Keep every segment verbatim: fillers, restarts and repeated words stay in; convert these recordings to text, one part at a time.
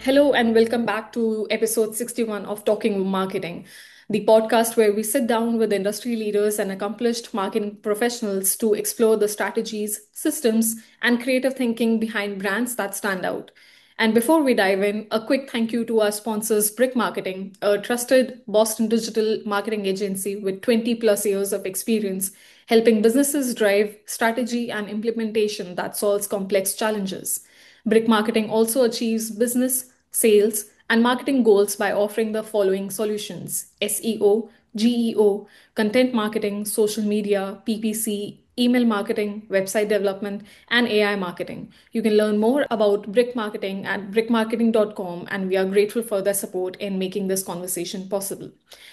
Hello, and welcome back to episode sixty-one of Talking Marketing, the podcast where we sit down with industry leaders and accomplished marketing professionals to explore the strategies, systems, and creative thinking behind brands that stand out. And before we dive in, a quick thank you to our sponsors, Brick Marketing, a trusted Boston digital marketing agency with twenty plus years of experience helping businesses drive strategy and implementation that solves complex challenges. Brick Marketing also achieves business, sales, and marketing goals by offering the following solutions: S E O, G E O, content marketing, social media, P P C, email marketing, website development, and A I marketing. You can learn more about Brick Marketing at brick marketing dot com, and we are grateful for their support in making this conversation possible.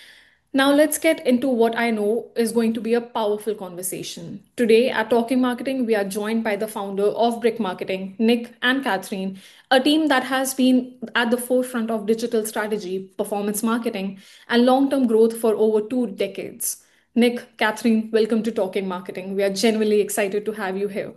Now, let's get into what I know is going to be a powerful conversation. Today at Talking Marketing, we are joined by the founder of Brick Marketing, Nick and Catherine, a team that has been at the forefront of digital strategy, performance marketing, and long term growth for over two decades. Nick, Catherine, welcome to Talking Marketing. We are genuinely excited to have you here.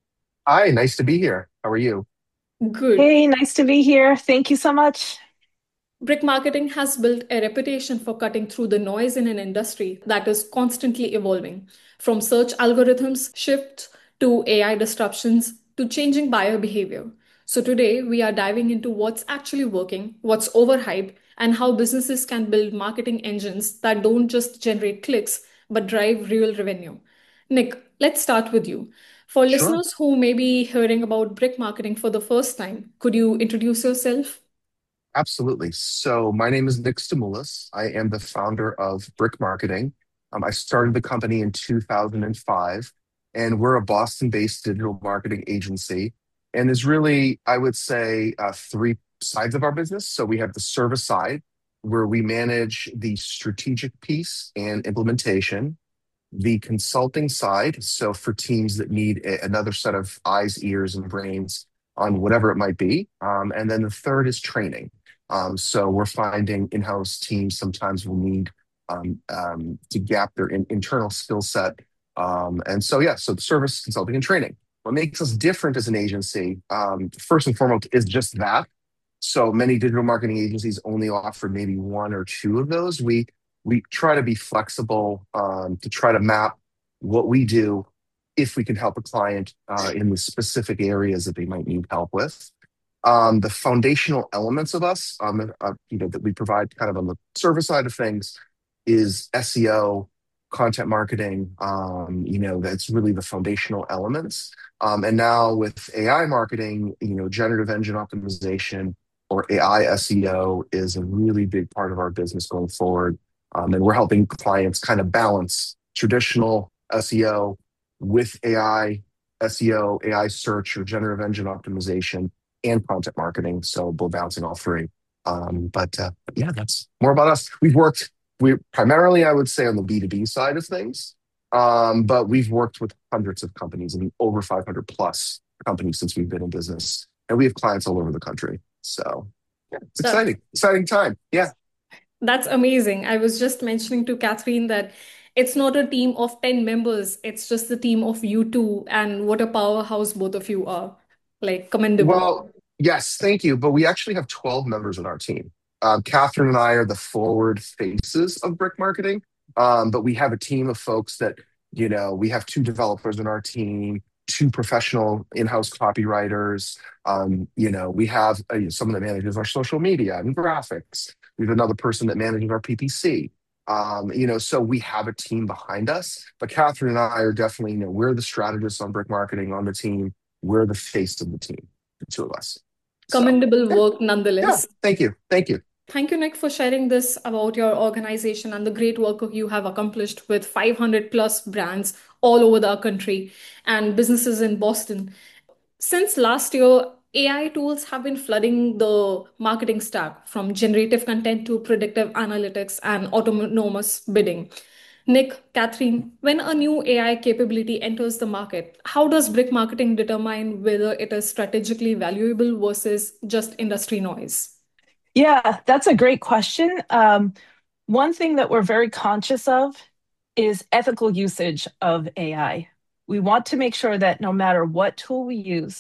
Hi, nice to be here. How are you? Good. Hey, nice to be here. Thank you so much. Brick marketing has built a reputation for cutting through the noise in an industry that is constantly evolving. From search algorithms shift to A I disruptions to changing buyer behavior. So today we are diving into what's actually working, what's overhyped, and how businesses can build marketing engines that don't just generate clicks but drive real revenue. Nick, let's start with you. For Sure. listeners who may be hearing about brick marketing for the first time, could you introduce yourself? Absolutely. So my name is Nick Stimulus. I am the founder of Brick Marketing. Um, I started the company in two thousand five, and we're a Boston-based digital marketing agency. And there's really, I would say, uh, three sides of our business. So we have the service side, where we manage the strategic piece and implementation. The consulting side, so for teams that need a- another set of eyes, ears, and brains on whatever it might be. Um, and then the third is training. Um, so we're finding in-house teams sometimes will need um, um, to gap their in- internal skill set. Um, and so, yeah, so service, consulting, and training. What makes us different as an agency, um, first and foremost, is just that. So many digital marketing agencies only offer maybe one or two of those. We we try to be flexible um, to try to map what we do if we can help a client uh, in the specific areas that they might need help with. Um, the foundational elements of us, um, uh, you know, that we provide kind of on the service side of things is S E O, content marketing. Um, you know, that's really the foundational elements. Um, and now with A I marketing, you know, generative engine optimization or A I S E O is a really big part of our business going forward. Um, and we're helping clients kind of balance traditional S E O with A I, S E O, A I search, or generative engine optimization and content marketing. So we're bouncing all three. Um, but uh, yeah, that's more about us. We've worked, we primarily, I would say, on the B two B side of things. Um, but we've worked with hundreds of companies, I mean, over five hundred plus companies since we've been in business. And we have clients all over the country. So yeah, it's That exciting, exciting time. Yeah. That's amazing. I was just mentioning to Catherine that it's not a team of ten members, it's just the team of you two, and what a powerhouse both of you are. Like, commendable. Well, yes, thank you. But we actually have twelve members on our team. Um, Catherine and I are the forward faces of brick marketing. Um, but we have a team of folks that, you know, we have two developers in our team, two professional in-house copywriters. Um, you know, we have uh, someone that manages our social media and graphics. We have another person that manages our P P C. Um, you know, so we have a team behind us. But Catherine and I are definitely, you know, we're the strategists on brick marketing on the team. We're the face of the team, the two of us. So Commendable yeah, work yeah. nonetheless. Thank you, thank you. Thank you, Nick, for sharing this about your organization and the great work you have accomplished with five hundred plus brands all over the country and businesses in Boston. Since last year, A I tools have been flooding the marketing stack from generative content to predictive analytics and autonomous bidding. Nick, Catherine, when a new A I capability enters the market, how does brick marketing determine whether it is strategically valuable versus just industry noise? Yeah, that's a great question. Um, one thing that we're very conscious of is ethical usage of A I. We want to make sure that no matter what tool we use,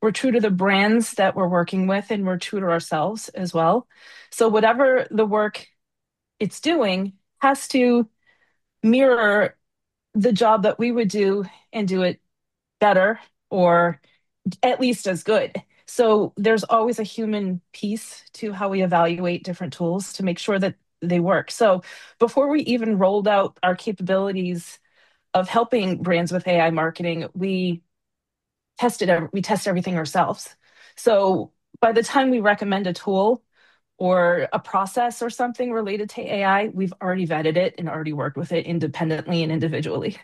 we're true to the brands that we're working with, and we're true to ourselves as well. So whatever the work it's doing has to mirror the job that we would do and do it better or at least as good. So there's always a human piece to how we evaluate different tools to make sure that they work. So before we even rolled out our capabilities of helping brands with A I marketing, we tested we test everything ourselves. So by the time we recommend a tool or a process or something related to A I, we've already vetted it and already worked with it independently and individually.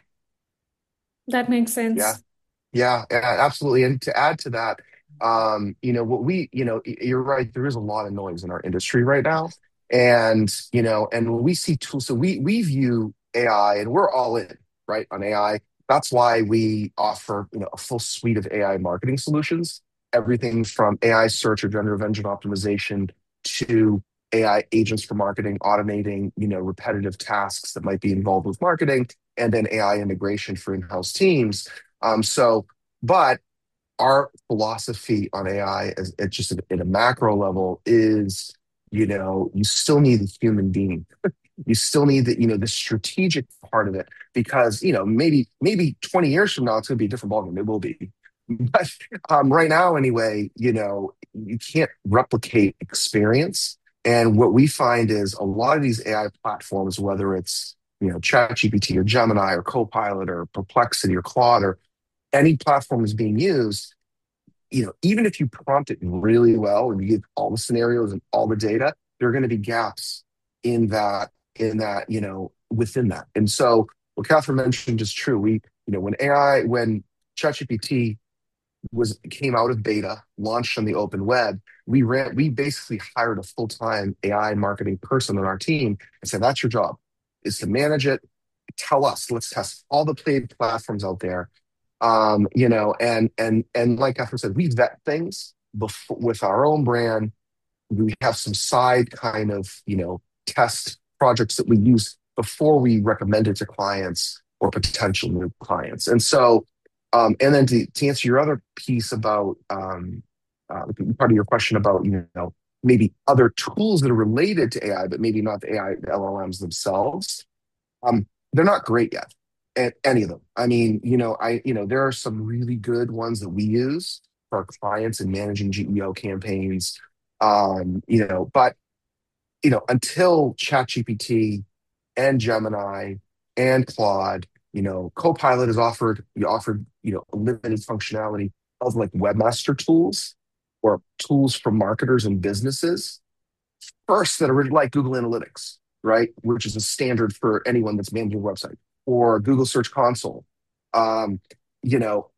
That makes Yeah. sense. Yeah, a- absolutely. And to add to that, um, you know, what we, you know, y- you're right, there is a lot of noise in our industry right now. And, you know, and when we see tools, so we we view A I and we're all in, right, on A I. That's why we offer, you know, a full suite of A I marketing solutions, everything from A I search or generative engine optimization to A I agents for marketing, automating, you know, repetitive tasks that might be involved with marketing, and then A I integration for in-house teams. Um, so, but our philosophy on A I, as it just at, at a macro level, is you know you still need the human being. You still need the you know the strategic part of it because you know maybe maybe twenty years from now it's going to be a different ballgame. It will be, but um, right now anyway, you know you can't replicate experience. And what we find is a lot of these A I platforms, whether it's you know ChatGPT or Gemini or Copilot or Perplexity or Claude or any platform is being used, you know, even if you prompt it really well and you give all the scenarios and all the data, there are going to be gaps in that, in that, you know, within that. And so what Catherine mentioned is true. We, you know, when A I, when ChatGPT was came out of beta, launched on the open web, we ran, we basically hired a full-time A I marketing person on our team and said, that's your job, is to manage it. Tell us, let's test all the paid platforms out there. Um, you know, and and and like Catherine said, we vet things before with our own brand. We have some side kind of, you know, test projects that we use before we recommend it to clients or potential new clients. And so, um, and then to, to answer your other piece about um, uh, part of your question about, you know, maybe other tools that are related to A I, but maybe not the A I, the L L Ms themselves, um, they're not great yet. At any of them. I mean, you know, I, you know, there are some really good ones that we use for our clients in managing G E O campaigns. Um, you know, but you know, until ChatGPT and Gemini and Claude, you know, Copilot is offered, you offered, you know, limited functionality of like webmaster tools or tools for marketers and businesses first that are like Google Analytics, right? Which is a standard for anyone that's managing a website, or Google Search Console. Um, you know,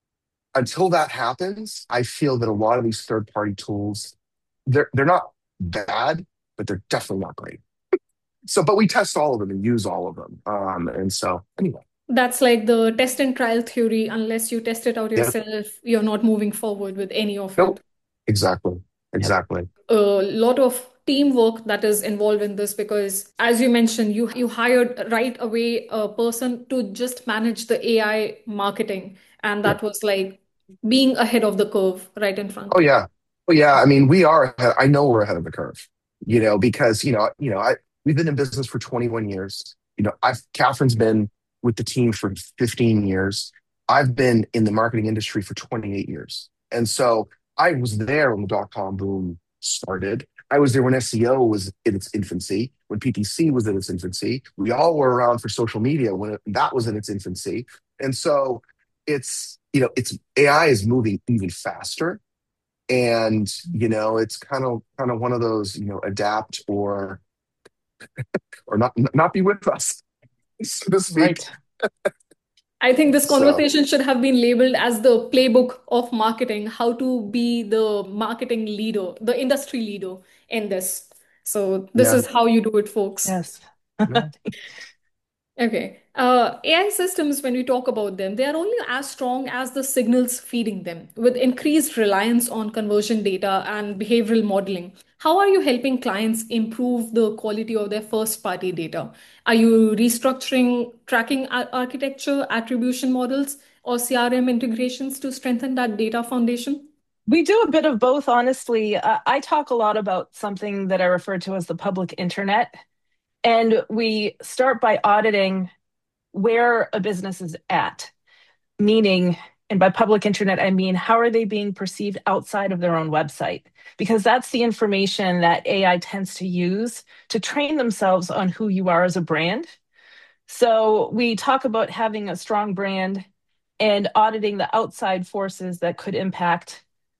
until that happens, I feel that a lot of these third-party tools, they're they're not bad, but they're definitely not great. So, but we test all of them and use all of them. Um, and so anyway, That's like the test and trial theory. Unless you test it out yeah, yourself, you're not moving forward with any of it. nope, exactly, Yep. exactly. A lot of teamwork that is involved in this because, as you mentioned, you you hired right away a person to just manage the A I marketing, and Yeah. that was like being ahead of the curve right in Oh front. yeah. Oh yeah. I mean, we are ahead. I know we're ahead of the curve, you know, because, you know, you know, I we've been in business for twenty-one years. You know, I've Catherine's been with the team for fifteen years. I've been in the marketing industry for twenty-eight years. And so I was there when the dot-com boom started. I was there when S E O was in its infancy, when P P C was in its infancy. We all were around for social media when it, that was in its infancy. And so it's, you know, it's A I is moving even faster, and you know it's kind of kind of one of those, you know adapt or or not not be with us, so to speak. Right. I think this So conversation should have been labeled as the playbook of marketing, how to be the marketing leader, the industry leader in this. So this yeah, is how you do it, folks. Yes. yeah. Okay. Uh, A I systems, when we talk about them, they are only as strong as the signals feeding them. With increased reliance on conversion data and behavioral modeling, how are you helping clients improve the quality of their first party data? Are you restructuring tracking ar- architecture, attribution models, or C R M integrations to strengthen that data foundation? We do a bit of both, honestly. Uh, I talk a lot about something that I refer to as the public internet. And we start by auditing where a business is at, meaning, and by public internet, I mean, how are they being perceived outside of their own website? Because that's the information that A I tends to use to train themselves on who you are as a brand. So we talk about having a strong brand and auditing the outside forces that could impact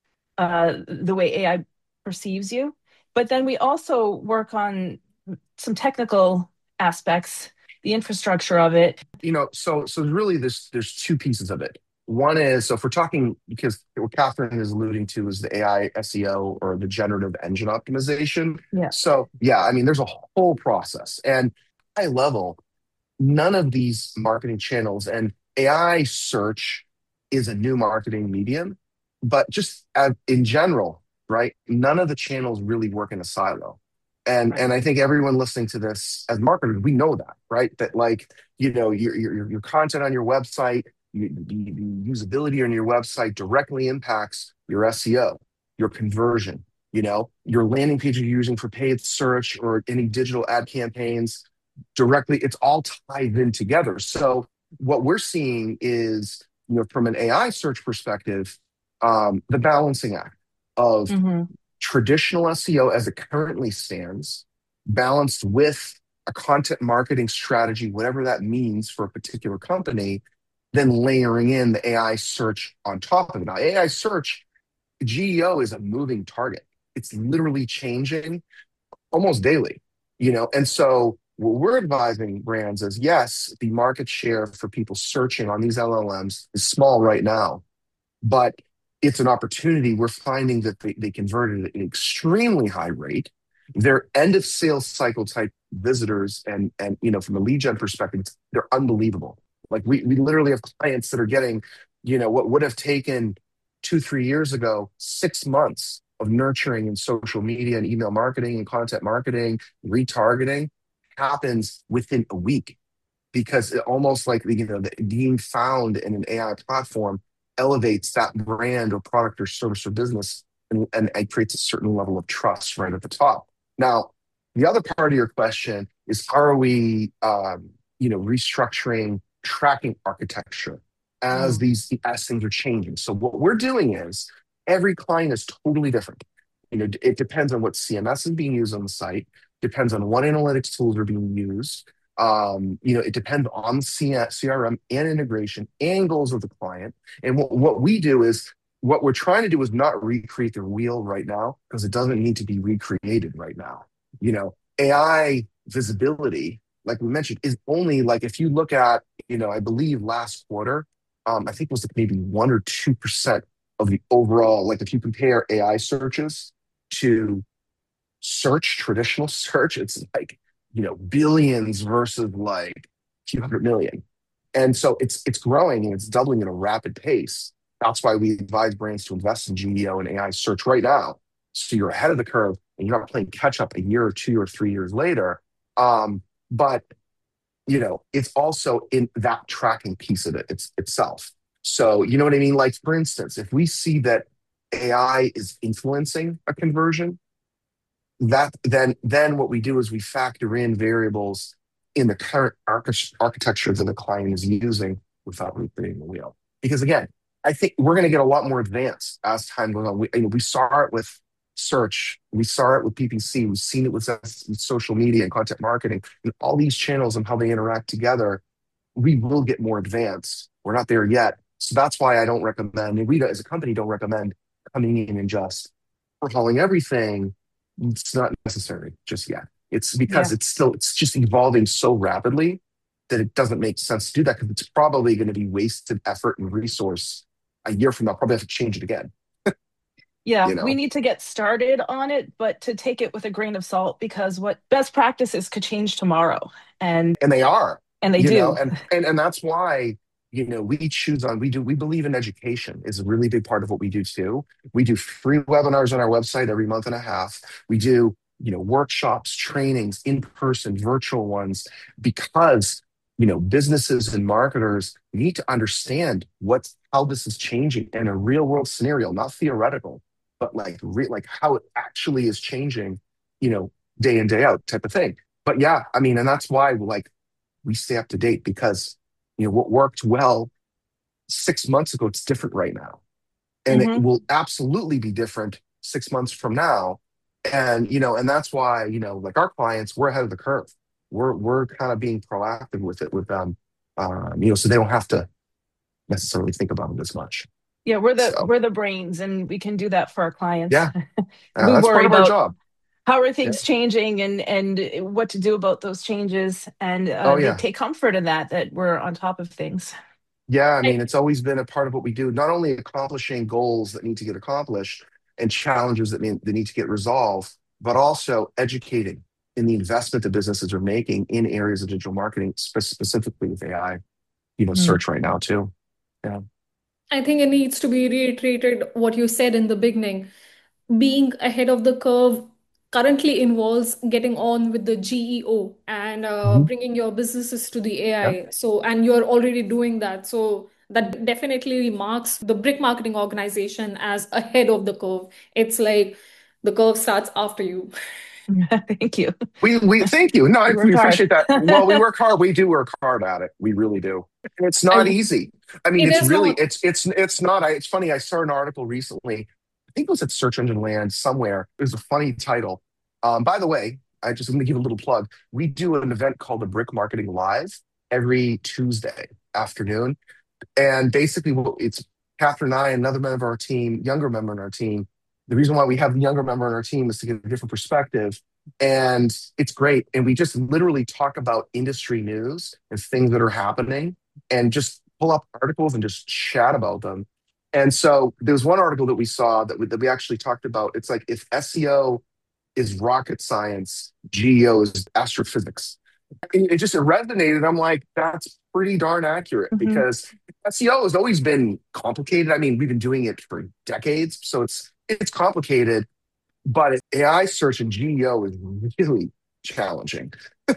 uh, the way A I perceives you. But then we also work on some technical aspects, the infrastructure of it. You know, so so really this there's two pieces of it. One is, so if we're talking, because what Catherine is alluding to is the A I S E O or the generative engine optimization. Yeah. So yeah, I mean, there's a whole process. And high level, none of these marketing channels, and A I search is a new marketing medium, but just as, in general, right? None of the channels really work in a silo. And Right. and I think everyone listening to this as marketers, we know that, right? That like, you know, your your, your content on your website, you, the, the usability on your website directly impacts your S E O, your conversion, you know, your landing page you're using for paid search or any digital ad campaigns directly, it's all tied in together. So what we're seeing is, you know, from an A I search perspective, um, the balancing act of Mm-hmm. traditional S E O as it currently stands, balanced with a content marketing strategy, whatever that means for a particular company, then layering in the A I search on top of it. Now, A I search, G E O is a moving target. It's literally changing almost daily, you know? And so what we're advising brands is, yes, the market share for people searching on these L L Ms is small right now, but it's an opportunity. We're finding that they, they converted at an extremely high rate. Their end of sales cycle type visitors and and you know, from a lead gen perspective, they're unbelievable. Like we we literally have clients that are getting, you know, what would have taken two, three years ago, six months of nurturing in social media and email marketing and content marketing, retargeting happens within a week because it almost like, you know, the, being found in an A I platform elevates that brand or product or service or business, and, and it creates a certain level of trust right at the top. Now, the other part of your question is, how are we, um, you know, restructuring tracking architecture as Mm. these as things are changing? So what we're doing is every client is totally different. You know, it depends on what C M S is being used on the site, depends on what analytics tools are being used. Um, you know, it depends on C R M and integration and goals of the client. And what, what we do is, what we're trying to do is not recreate the wheel right now because it doesn't need to be recreated right now. You know, A I visibility, like we mentioned, is only like, if you look at, you know, I believe last quarter, um, I think it was like maybe one or two percent of the overall, like if you compare A I searches to search, traditional search, it's like, you know, billions versus like a few hundred million. And so it's it's growing and it's doubling at a rapid pace. That's why we advise brands to invest in G E O and A I search right now. So you're ahead of the curve and you're not playing catch up a year or two or three years later. Um, but you know, it's also in that tracking piece of it it's, itself. So you know what I mean? Like for instance, if we see that A I is influencing a conversion, that then then what we do is we factor in variables in the current arch- architecture that the client is using without recreating the wheel. Because again, I think we're going to get a lot more advanced as time goes on. We, you know, we saw it with search, we saw it with P P C, we've seen it with, with social media and content marketing, and all these channels and how they interact together. We will get more advanced. We're not there yet, so that's why I don't recommend. And we, as a company, don't recommend coming in and just overhauling everything. It's not necessary just yet. It's because Yeah. it's still, it's just evolving so rapidly that it doesn't make sense to do that because it's probably going to be wasted effort and resource a year from now. Probably have to change it again, Yeah, you we know? need to get started on it, but to take it with a grain of salt because what best practices could change tomorrow. And And they are, and they you know, do. and and and that's why, you know, we choose on, we do, we believe in education is a really big part of what we do too. We do free webinars on our website every month and a half. We do, you know, workshops, trainings, in person, virtual ones, because, you know, businesses and marketers need to understand what's how this is changing in a real world scenario, not theoretical, but like re- like how it actually is changing, you know, day in day out type of thing. But yeah, I mean, and that's why like we stay up to date because you know what worked well six months ago, it's different right now, and it Hmm. will absolutely be different six months from now. And you know, and that's why you know, like our clients, we're ahead of the curve. We're we're kind of being proactive with it with them, um, you know, so they don't have to necessarily think about it as much. Yeah, we're the So we're the brains, and we can do that for our clients. yeah, uh, We that's worry part of our about job. how are Yeah. things changing and and what to do about those changes, and uh, Oh they yeah. take comfort in that that we're on top of things. Yeah, I I, mean, it's always been a part of what we do, not only accomplishing goals that need to get accomplished and challenges that, mean, that need to get resolved, but also educating in the investment that businesses are making in areas of digital marketing, spe- specifically with A I, you know, Mm. search right now too. Yeah. I think it needs to be reiterated what you said in the beginning. Being ahead of the curve currently involves getting on with the G E O and uh, Mhm. bringing your businesses to the Yep. A I. So, and you're already doing that. So, that definitely marks the Brick Marketing organization as ahead of the curve. It's like the curve starts after you. Thank you. We we thank you. No, We I, work we hard. appreciate that. Well, we work hard. We do work hard at it. We really do. And it's I, not easy. I mean, it it's is really not. it's it's it's not. I, it's funny. I saw an article recently. I think it was at Search Engine Land somewhere. It was a funny title. Um, by the way, I just want to give a little plug. We do an event called the Brick Marketing Live every Tuesday afternoon, and basically, what it's Catherine and I, another member of our team, younger member in our team. The reason why we have the younger member in our team is to get a different perspective. And it's great. And we just literally talk about industry news and things that are happening and just pull up articles and just chat about them. And so there was one article that we saw that we, that we actually talked about. It's like if S E O is rocket science, G E O is astrophysics. And it just it resonated. I'm like, that's pretty darn accurate Hmm. because S E O has always been complicated. I mean, we've been doing it for decades, so it's it's complicated. But A I search and G E O is really challenging.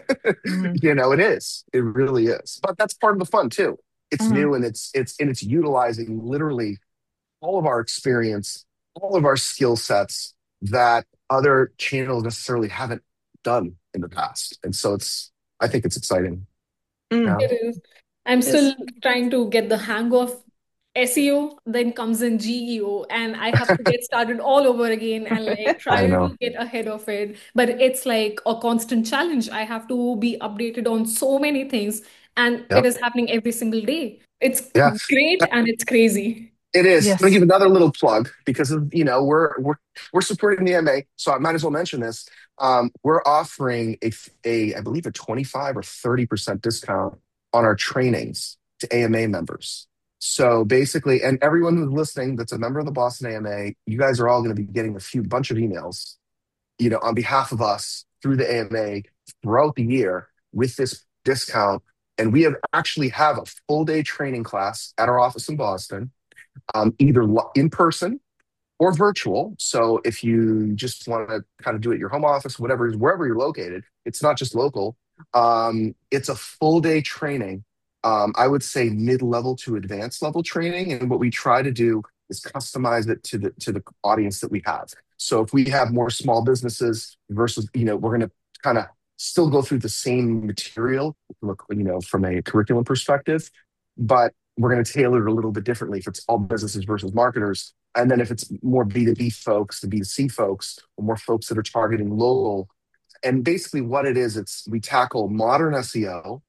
Hmm. You know, it is. It really is. But that's part of the fun too. It's Hmm. new and it's it's and it's utilizing literally all of our experience, all of our skill sets that other channels necessarily haven't done in the past. And so it's, I think it's exciting. Mm. Yeah. It is. I'm Yes. still trying to get the hang of S E O, then comes in G E O, and I have to get started all over again and like I try know. to get ahead of it. But it's like a constant challenge. I have to be updated on so many things, and it Yep. is happening every single day. It's Yeah. great and it's crazy. It is. I'm gonna Yes. give another little plug because of you know we're we're we're supporting the A M A, so I might as well mention this. Um, we're offering a a I believe a twenty-five or thirty percent discount on our trainings to A M A members. So basically, and everyone who's listening that's a member of the Boston A M A, you guys are all going to be getting a few bunch of emails, you know, on behalf of us through the A M A throughout the year with this discount. And we have actually have a full day training class at our office in Boston, um, either in person or virtual. So if you just want to kind of do it at your home office, whatever, wherever you're located, it's not just local. Um, it's a full day training. Um, I would say mid-level to advanced level training. And what we try to do is customize it to the to the audience that we have. So if we have more small businesses versus, you know, we're going to kind of still go through the same material, look, you know, from a curriculum perspective, but we're going to tailor it a little bit differently if it's all businesses versus marketers. And then if it's more B two B folks, the B two C folks, or more folks that are targeting local. And basically what it is, it's we tackle modern S E O,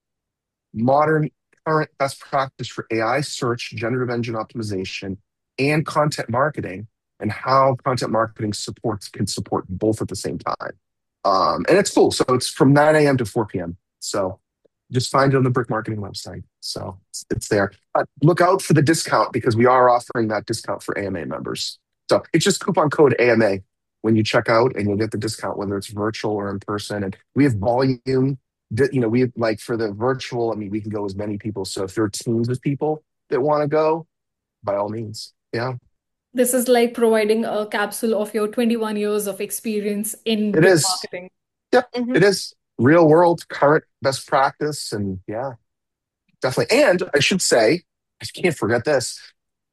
modern current best practice for A I search, generative engine optimization, and content marketing, and how content marketing supports can support both at the same time. Um, and it's cool. So it's from nine a m to four p m. So just find it on the Brick Marketing website. So it's, it's there. But look out for the discount because we are offering that discount for A M A members. So it's just coupon code A M A when you check out, and you'll get the discount whether it's virtual or in person. And we have volume. You know, we have, like for the virtual. I mean, we can go as many people. So if there are teams of people that want to go, by all means, yeah, This is like providing a capsule of your twenty-one years of experience in it brick is. marketing. Yeah, Hmm. it is real world, current best practice, and yeah, definitely. And I should say, I can't forget this.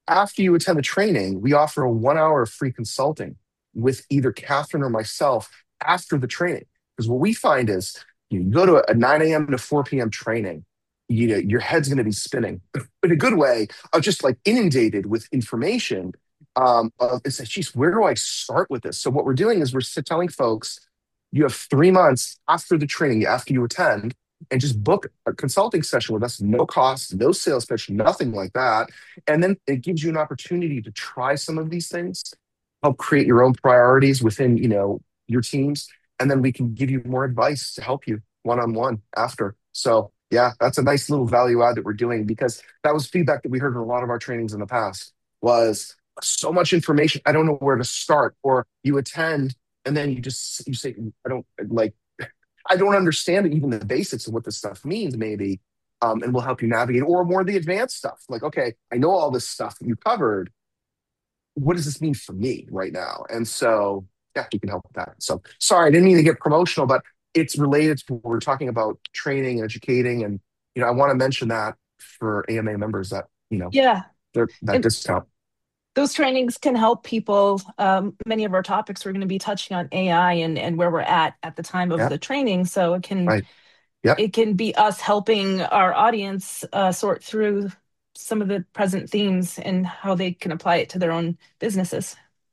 After you attend the training, we offer a one hour of free consulting with either Catherine or myself after the training. Because what we find is you go to a nine a m to four p m training, you know, your head's going to be spinning in a good way of just like inundated with information. Um, of, it's like, geez, where do I start with this? So what we're doing is we're telling folks you have three months after the training, after you attend, and just book a consulting session with us, no cost, no sales pitch, nothing like that. And then it gives you an opportunity to try some of these things, help create your own priorities within, you know, your teams, and then we can give you more advice to help you one on one after. So yeah, that's a nice little value add that we're doing because that was feedback that we heard in a lot of our trainings in the past was so much information. I don't know where to start. Or you attend and then you just you say, I don't like I don't understand even the basics of what this stuff means, maybe. Um, and we'll help you navigate, or more of the advanced stuff. Like, okay, I know all this stuff that you covered. What does this mean for me right now? And so, yeah, we can help with that. So, sorry, I didn't mean to get promotional, but it's related to what we're talking about training and educating. And, you know, I want to mention that for A M A members that, you know, Yeah. they're that And discount. those trainings can help people. Um, many of our topics we're going to be touching on A I and, and where we're at at the time of Yeah, the training. So it can right. Yep. it can be us helping our audience uh, sort through some of the present themes and how they can apply it to their own businesses.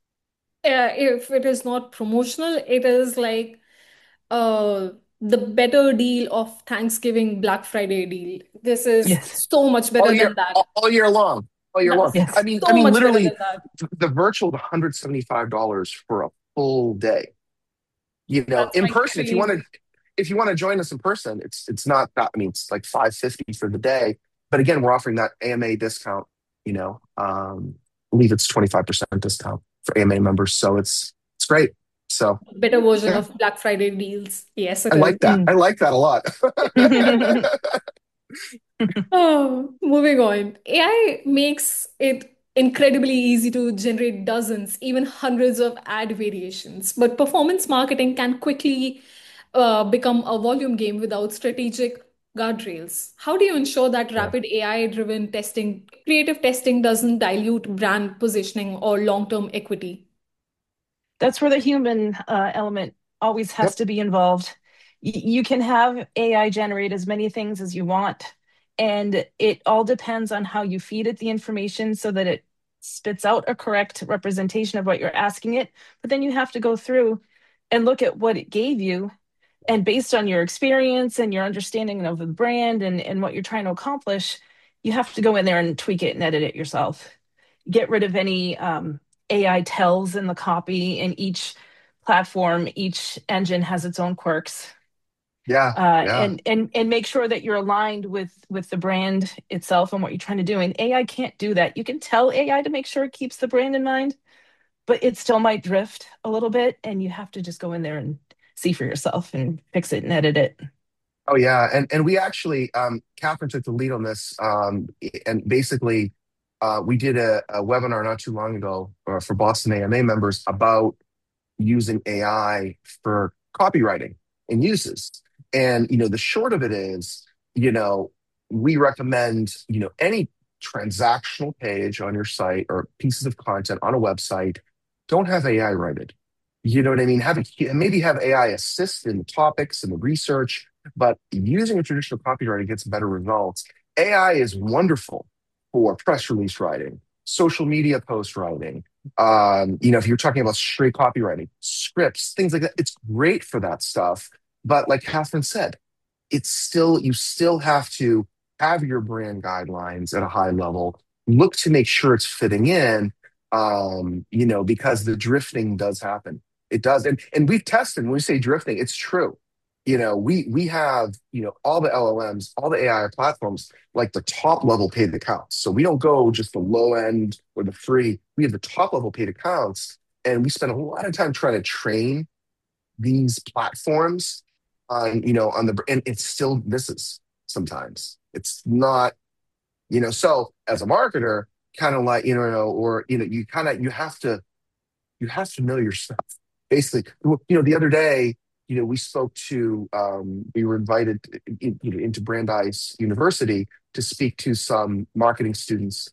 Uh, if it is not promotional, it is like uh the better deal of Thanksgiving Black Friday deal. This is Yes. so much All better year, than that. all, all year long, all year long. That's I Yes. mean, I so mean, much better literally, than that. th- the virtual one hundred seventy-five dollars for a full day. You know, That's in like person, if you want to, crazy. if you want to join us in person, it's it's not that. I mean, it's like five fifty for the day. But again, we're offering that A M A discount. You know, um, I believe it's twenty-five percent discount for A M A members. So it's it's great. So Better version yeah, of Black Friday deals. Yes, I it is. like that. I like that a lot. Mm. Oh, moving on. A I makes it incredibly easy to generate dozens, even hundreds of ad variations. But performance marketing can quickly uh, become a volume game without strategic guardrails. How do you ensure that Yeah. rapid A I-driven testing, creative testing doesn't dilute brand positioning or long-term equity? That's where the human uh, element always has Yep. to be involved. Y- you can have A I generate as many things as you want, and it all depends on how you feed it the information so that it spits out a correct representation of what you're asking it. But then you have to go through and look at what it gave you. And based on your experience and your understanding of the brand and, and what you're trying to accomplish, you have to go in there and tweak it and edit it yourself. Get rid of any um, A I tells in the copy, and each platform, each engine has its own quirks. Yeah. Uh, Yeah. and and and make sure that you're aligned with with the brand itself and what you're trying to do. And A I can't do that. You can tell A I to make sure it keeps the brand in mind, but it still might drift a little bit, and you have to just go in there and see for yourself and fix it and edit it. Oh yeah, and and we actually, um, Catherine took the lead on this, um, and basically, uh, we did a, a webinar not too long ago uh, for Boston A M A members about using A I for copywriting and uses. And you know, the short of it is, you know, we recommend, you know, any transactional page on your site or pieces of content on a website, don't have A I write it. You know what I mean? Have it maybe have A I assist in the topics and the research, but using a traditional copywriter gets better results. A I is wonderful for press release writing, social media post writing. Um, you know, if you're talking about straight copywriting, scripts, things like that, it's great for that stuff. But like Catherine said, it's still, you still have to have your brand guidelines at a high level, look to make sure it's fitting in, um, you know, because the drifting does happen. It does. And and we've tested when we say drifting, it's true. You know, we we have, you know, all the L L Ms, all the A I platforms, like the top level paid accounts. So we don't go just the low end or the free. We have the top level paid accounts. And we spend a lot of time trying to train these platforms on, you know, on the, and it still misses sometimes. It's not, you know, so as a marketer, kind of like, you know, or, you know, you kind of, you have to, you have to know your stuff. Basically, you know, the other day, you know, we spoke to, um, we were invited in, you know, into Brandeis University to speak to some marketing students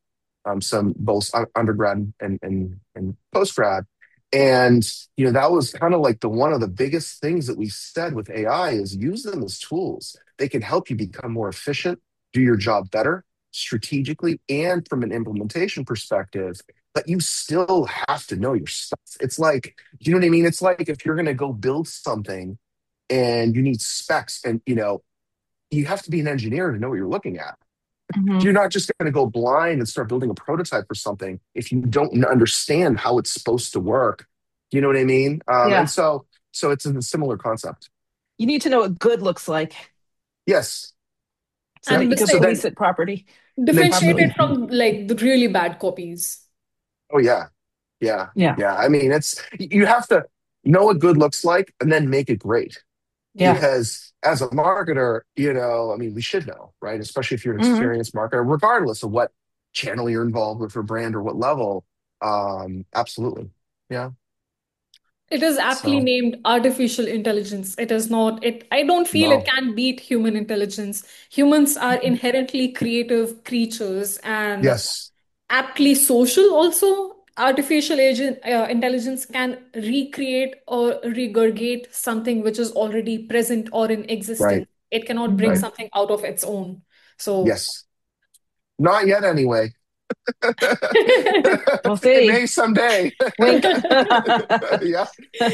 um, some both un- undergrad and, and, and postgrad. And, you know, that was kind of like the one of the biggest things that we said with A I is use them as tools. They can help you become more efficient, do your job better strategically and from an implementation perspective, but you still have to know your stuff. It's like, you know what I mean? It's like if you're going to go build something and you need specs and, you know, you have to be an engineer to know what you're looking at. Hmm. You're not just going to go blind and start building a prototype for something if you don't understand how it's supposed to work. You know what I mean? Um, and Yeah. so, so it's a similar concept. You need to know what good looks like Yes. so that Yep. And you can So besides, then, police it property and then, differentiate properly. it from like the really bad copies. oh yeah, yeah, Yeah. yeah. I mean, it's you have to know what good looks like and then make it great. Yeah. Because as a marketer, you know, I mean, we should know, right? Especially if you're an Hmm. experienced marketer, regardless of what channel you're involved with or brand or what level. Um, absolutely. Yeah. It is aptly So, named artificial intelligence. It is not, it, I don't feel it no. can beat human intelligence. Humans are inherently creative creatures and Yes. aptly social also. Artificial agent uh, intelligence can recreate or regurgite something which is already present or in existence. Right. It cannot bring Hmm. Right. something out of its own. So Yes. Not yet, anyway. We'll It see. may someday. Wink. Yeah.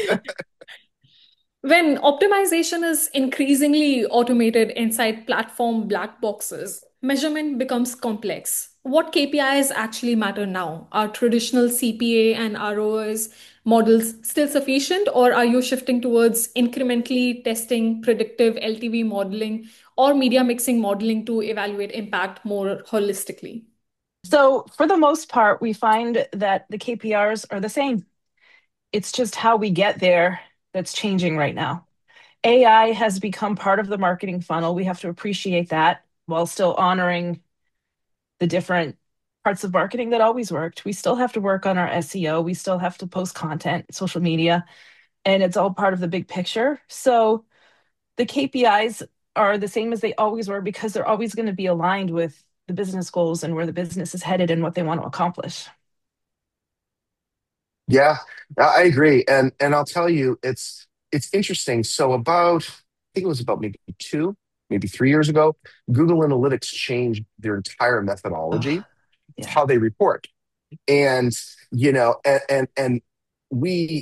when optimization is increasingly automated inside platform black boxes, measurement becomes complex. What K P Is actually matter now? Are traditional C P A and R O Is models still sufficient, or are you shifting towards incrementally testing, predictive L T V modeling, or media mixing modeling to evaluate impact more holistically? So, for the most part, we find that the K P Rs are the same. It's just how we get there that's changing right now. A I has become part of the marketing funnel. We have to appreciate that while still honoring the different parts of marketing that always worked. We still have to work on our S E O. We still have to post content, social media, and it's all part of the big picture. So the K P Is are the same as they always were because they're always going to be aligned with the business goals and where the business is headed and what they want to accomplish. Yeah, I I agree. And and I'll tell you, it's it's interesting. So about I think it was about maybe two, maybe three years ago, Google Analytics changed their entire Oh, methodology of yeah. how they report. And you know, and and, and we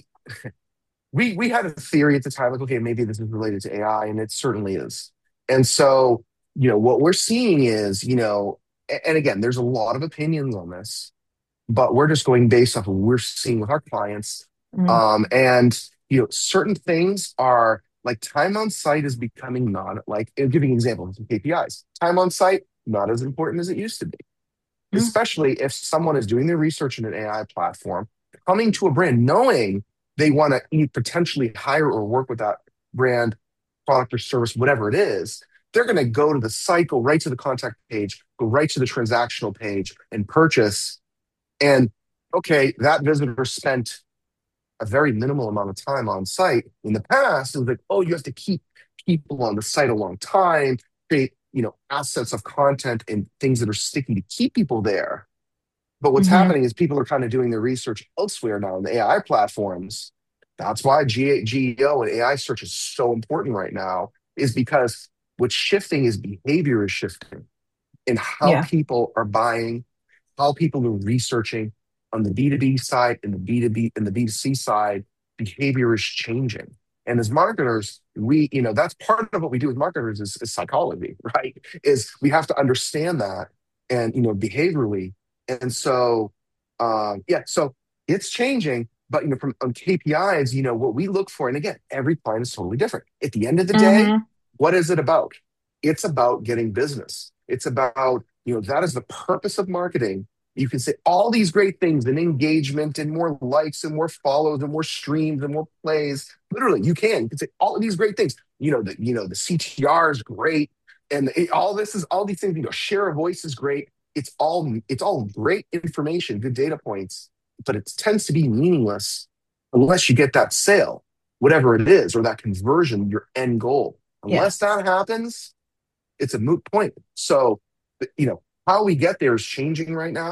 we we had a theory at the time, like, okay, maybe this is related to A I, and it certainly is. And so, you know, what we're seeing is, you know, a- and again, there's a lot of opinions on this, but we're just going based off of what we're seeing with our clients. Mm. Um, and you know, certain things are like time on site is becoming not like I'll give you an example of some K P Is. Time on site, not as important as it used to be, Mm. especially if someone is doing their research in an A I platform, coming to a brand knowing they want to potentially hire or work with that brand, product or service, whatever it is. They're going to go to the site, go right to the contact page, go right to the transactional page and purchase. And okay, that visitor spent a very minimal amount of time on site. In the past, it was like, oh, you have to keep people on the site a long time, create, you know, assets of content and things that are sticky to keep people there. But what's Hmm. happening is people are kind of doing their research elsewhere now in the A I platforms. That's why G- GEO and A I search is so important right now, is because what's shifting is behavior is shifting in how Yeah. people are buying, how people are researching on the B two B side and the B two B and the B two C side, behavior is changing. And as marketers, we, you know, that's part of what we do with marketers is, is psychology, right? Is we have to understand that and, you know, behaviorally. And so, um, yeah, so it's changing, but, you know, from on K P Is, you know, what we look for, and again, every client is totally different. At the end of the day, Hmm. what is it about? It's about getting business. It's about, you know, that is the purpose of marketing. You can say all these great things and engagement and more likes and more follows and more streams and more plays. Literally, you can. You can say all of these great things. You know, the you know, the C T R is great. And it, all this is all these things, you know, share a voice is great. It's all it's all great information, good data points, but it tends to be meaningless unless you get that sale, whatever it is, or that conversion, your end goal. Yeah. Unless that happens, it's a moot point. So, you know, how we get there is changing right now.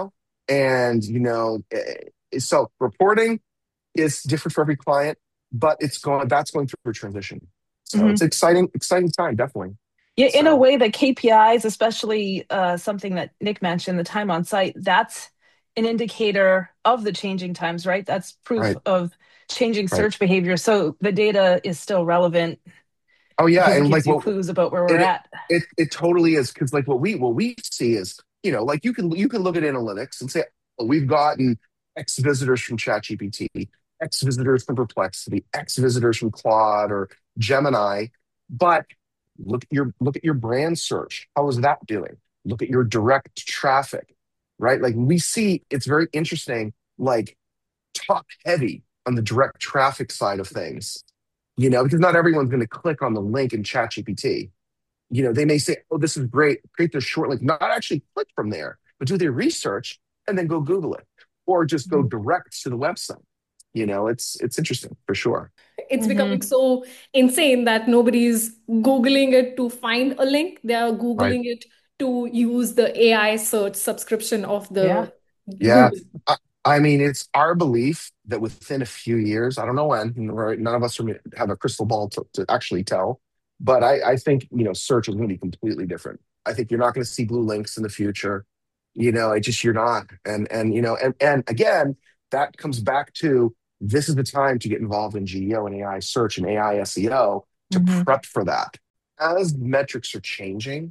And, you know, eh, so reporting is different for every client, but it's going, that's going through a transition. So Hmm. it's exciting, exciting time, definitely. Yeah, in a So, way, the K P Is, especially uh, something that Nick mentioned, the time on site, that's an indicator of the changing times, right? That's proof right, of changing right. search behavior. So the data is still relevant Oh yeah. because it And like gives you what clues about where we're it, at. it, it totally is. Cause like what we, what we see is, you know, like you can, you can look at analytics and say, oh, we've gotten X visitors from ChatGPT, X visitors from Perplexity, X visitors from Claude or Gemini. But look at your, look at your brand search. How is that doing? Look at your direct traffic, right? Like we see, it's very interesting, like top heavy on the direct traffic side of things, you know, because not everyone's going to click on the link in ChatGPT. You know, they may say, oh, this is great, create this short link, not actually click from there, but do their research and then go Google it or just go Mhm. direct to the website. You know, it's it's interesting for sure. It's becoming Mhm. so insane that nobody's Googling it to find a link. They are Right. Googling it to use the A I search subscription of Yeah. the Yeah. Google. I, I mean, it's our belief that within a few years, I don't know when, right? None of us are, have a crystal ball to, to actually tell, but I, I think, you know, search is going to be completely different. I think you're not going to see blue links in the future. You know, it just, you're not. And, and, you know, and, and again, that comes back to this is the time to get involved in G E O and A I search and A I S E O to Mhm. prep for that. As metrics are changing,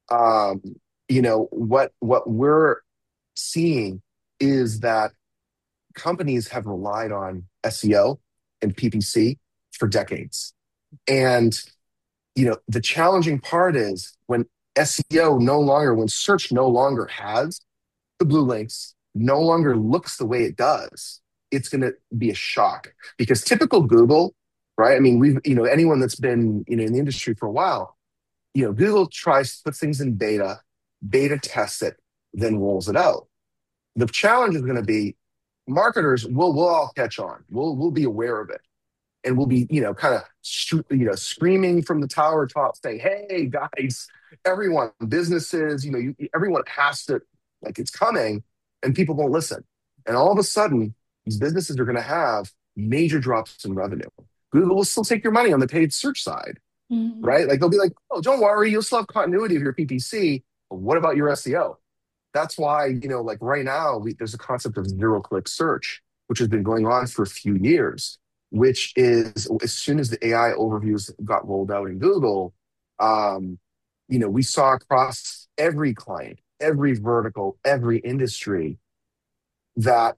um, you know, what, what we're seeing is that companies have relied on S E O and P P C for decades. And, you know, the challenging part is when S E O no longer, when search no longer has the blue links, no longer looks the way it does, it's going to be a shock because typical Google, right? I mean, we've, you know, anyone that's been, you know, in the industry for a while, you know, Google tries to put things in beta, beta tests it, then rolls it out. The challenge is going to be marketers will will all catch on. We'll we'll be aware of it, and we'll be you know kind of you know screaming from the tower top, saying, "Hey guys, everyone, businesses, you know, you, everyone has to like it's coming," and people won't listen. And all of a sudden, these businesses are going to have major drops in revenue. Google will still take your money on the paid search side, Mhm. right? Like they'll be like, "Oh, don't worry, you'll still have continuity of your P P C. But what about your S E O?" That's why, you know, like right now, we, there's a concept of zero click search, which has been going on for a few years, which is as soon as the A I overviews got rolled out in Google, um, you know, we saw across every client, every vertical, every industry that,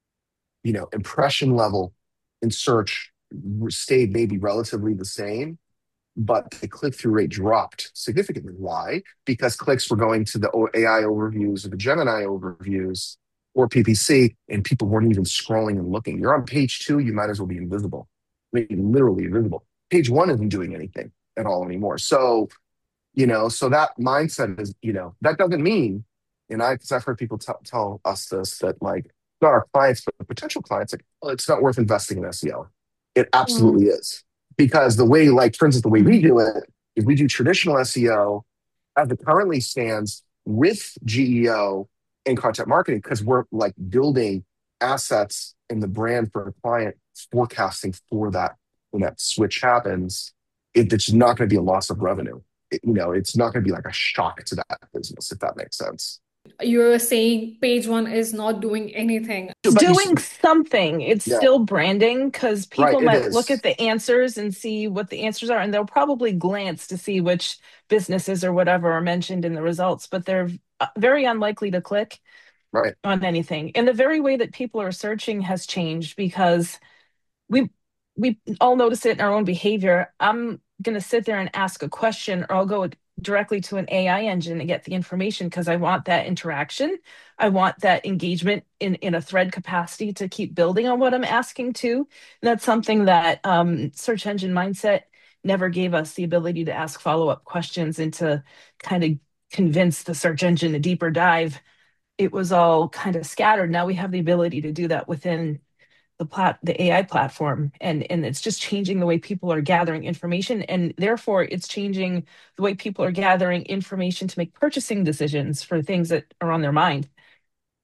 you know, impression level in search stayed maybe relatively the same, but the click through rate dropped significantly. Why? Because clicks were going to the A I overviews or the Gemini overviews or P P C, and people weren't even scrolling and looking. You're on page two, you might as well be invisible. I mean, literally invisible. Page one isn't doing anything at all anymore. So, you know, so that mindset is, you know, that doesn't mean, and I, because I've heard people t- tell us this, that like, not our clients, but potential clients, like, well, it's not worth investing in S E O. It absolutely is. Because the way, like, for instance, the way we Mhm. do it is we do traditional S E O as it currently stands with G E O and content marketing because we're like building assets in the brand for a client forecasting for that when that switch happens. It, it's not going to be a loss of revenue. It- you know, it's not going to be like a shock to that business, if that makes sense. You're saying page one is not doing anything. It's But you, doing something. It's yeah, still branding because right, people it might look is. at the answers and see what the answers are, and they'll probably glance to see which businesses or whatever are mentioned in the results, but they're uh, very unlikely to click Right, on anything. And the very way that people are searching has changed because we we all notice it in our own behavior. I'm going to sit there and ask a question, or I'll go directly to an A I engine and get the information because I want that interaction. I want that engagement in in a thread capacity to keep building on what I'm asking to. And that's something that um, search engine mindset never gave us the ability to ask follow up questions and to kind of convince the search engine a deeper dive. It was all kind of scattered. Now we have the ability to do that within the plat the A I platform, and and it's just changing the way people are gathering information, and therefore it's changing the way people are gathering information to make purchasing decisions for things that are on their mind.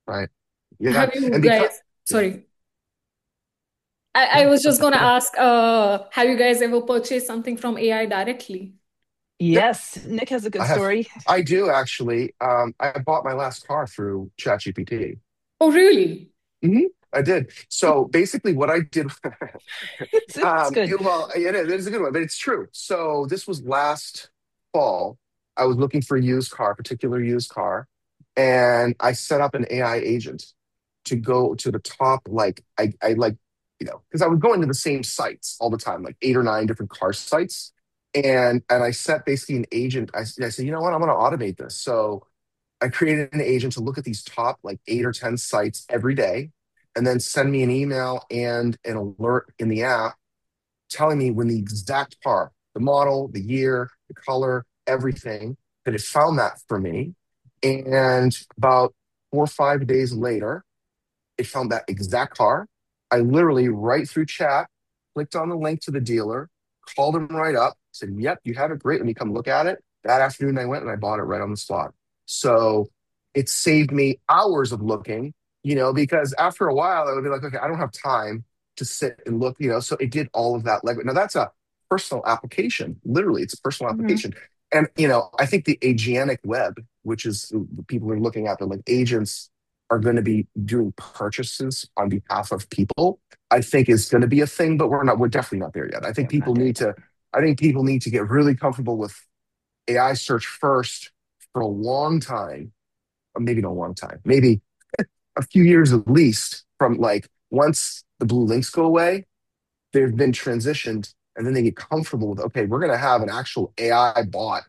right. Yeah. Have you And because, guys, yeah, sorry, I, I no, was just perfect. gonna Yeah. ask, uh, have you guys ever purchased something from A I directly? Yep. Yes, Nick has a I good have, story. I do actually. Um, I bought my last car through ChatGPT. Oh, really? hmm I did. So basically, what I did, It's, it's um, good. it- well, it is, it is a good one, but it's true. So this was last fall. I was looking for a used car, particular used car, and I set up an A I agent to go to the top. Like I, I like, you know, because I was going to the same sites all the time, like eight or nine different car sites, and and I set basically an agent. I, I said, you know what, I'm going to automate this. So I created an agent to look at these top like eight or ten sites every day and then send me an email and an alert in the app telling me when the exact car, the model, the year, the color, everything, that it found that for me. And about four or five days later, it found that exact car. I literally, right through chat, clicked on the link to the dealer, called him right up, said, "Yep, you have it. Great. Let me come look at it." That afternoon, I went and I bought it right on the spot. So it saved me hours of looking, you know, because after a while, I would be like, okay, I don't have time to sit and look, you know. So it did all of that legwork. Now, that's a personal application. Literally, it's a personal Hmm. application. And, you know, I think the agentic web, which is the people are looking at, the like agents are going to be doing purchases on behalf of people, I think is going to be a thing, but we're not, we're definitely not there yet. I think Yeah, we're people not there need yet. to, I think people need to get really comfortable with A I search first for a long time, or maybe not a long time, maybe a few years at least from like once the blue links go away, they've been transitioned and then they get comfortable with, okay, we're going to have an actual A I bot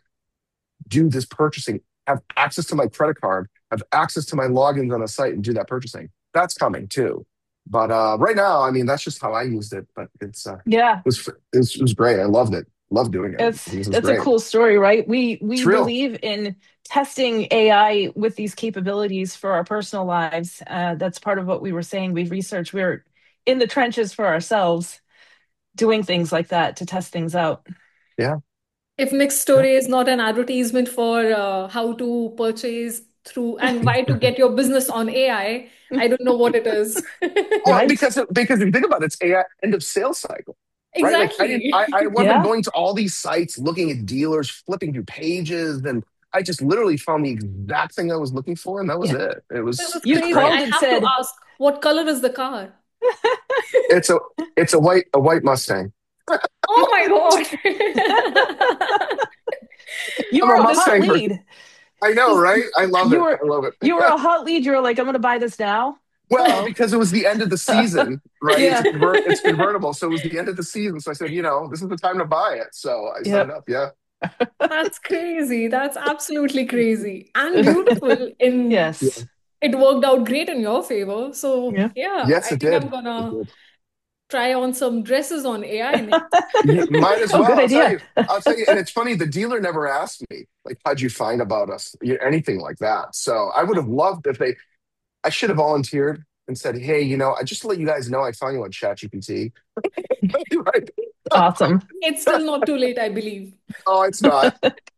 do this purchasing, have access to my credit card, have access to my logins on a site and do that purchasing. That's coming too. But uh, right now, I mean, that's just how I used it. But it's uh, it Yeah, was it was, it was great. I loved it. Loved doing it. it's This was it's a great. cool story, right? We It's we real. believe in testing A I with these capabilities for our personal lives. Uh, that's part of what we were saying. We've researched. We're in the trenches for ourselves, doing things like that to test things out. Yeah. If Nick's Yeah. story is not an advertisement for uh, how to purchase through and why to get your business on A I, I I don't know what it is. Well, Right? because because if you think about it, it's A I end of sales cycle, right? Like I didn't, I, Exactly. I wasn't Yeah. going to all these sites looking at dealers, flipping through pages, and I just literally found the exact thing I was looking for, and that was Yeah. it. It This was is it You was crazy. great. called I and have to said, ask, what color is the car? It's a it's a white a white Mustang. Oh my God. you I'm were a a This hot Mustang person. lead. I know, right? I love You it. were I love you were it. a hot lead. You were like, I'm gonna buy this now. Well, So because it was the end of the season, right? It's a yeah. convert it's convertible. So it was the end of the season. So I said, you know, this is the time to buy it. So I signed Yep. up. Yeah. That's crazy. That's absolutely crazy and beautiful. In Yes. it worked out great in your favor. So Yeah. yeah, Yes, I it think I'm did. It gonna did. try on some dresses on A I next. You might as Oh, well. good I'll tell idea. you. I'll tell you. And it's funny, the dealer never asked me, like, how'd you find about us? You- Anything like that. So I would have loved if they, I should have volunteered and said, hey, you know, I just to let you guys know I found you on ChatGPT. Right. Awesome. It's still not too late, I believe. Oh, it's not.